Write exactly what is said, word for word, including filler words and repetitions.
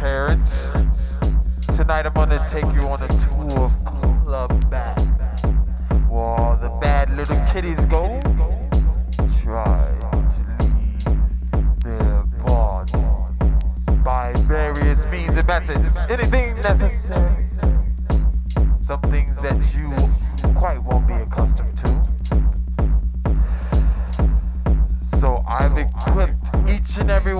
parents. Tonight I'm gonna take you on a tour of Club Bad. Where all the bad little kitties go. Try to leave their bodies by various means and methods. Anything necessary. Some things that you quite won't be accustomed to. So I've equipped each and every